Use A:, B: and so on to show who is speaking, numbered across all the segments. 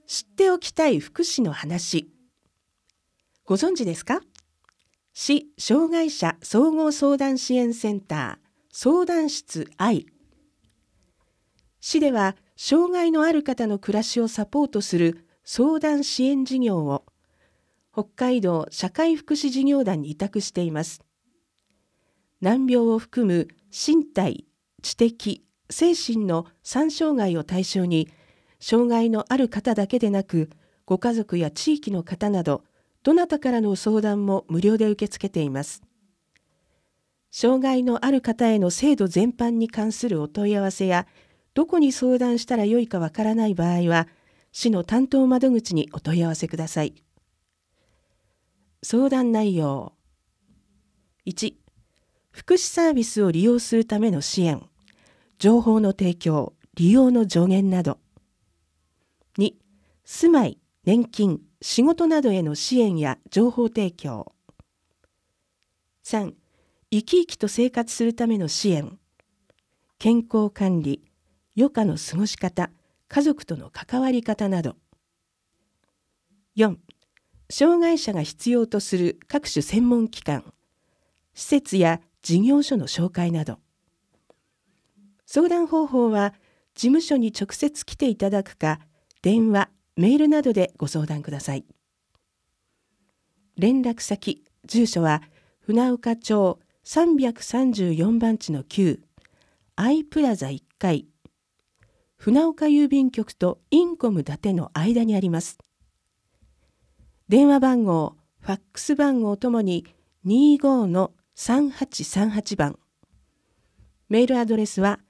A: 知っておきたい福祉の話。ご存知ですか？市障害者総合相談支援センター相談室 I。市では障害のある方の暮らしをサポートする相談支援事業を北海道社会福祉事業団に委託しています。難病を含む身体、知的、精神の3障害を対象に、障害のある方だけでなく、ご家族や地域の方など、どなたからの相談も無料で受け付けています。障害のある方への制度全般に関するお問い合わせや、どこに相談したらよいかわからない場合は、市の担当窓口にお問い合わせください。相談内容。1、福祉サービスを利用するための支援、情報の提供、利用の助言など。2、住まい、年金、仕事などへの支援や情報提供。3、生き生きと生活するための支援、健康管理、余暇の過ごし方、家族との関わり方など。4、障害者が必要とする各種専門機関、施設や事業所の紹介など。相談方法は事務所に直接来ていただくか、電話、メールなどでご相談ください。連絡先、住所は船岡町334番地の9、Iプラザ1階、船岡郵便局とインコム伊達の間にあります。電話番号、ファックス番号ともに25-3838番。メールアドレスは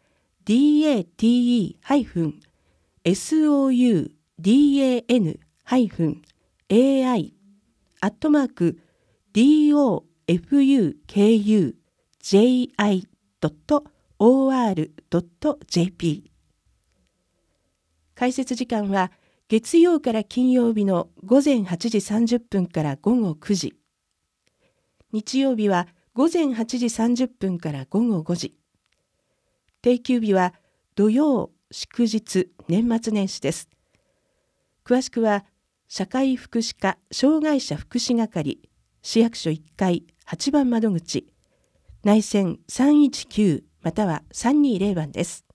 A: DATEI-dan-ai@dofukuji.or.jp。 開設時間は月曜から金曜日の午前8時30分から午後9時。日曜日は午前8時30分から午後5時。定休日は土曜、祝日、年末年始です。詳しくは社会福祉課障害者福祉係市役所1階8番窓口、内線319または320番です。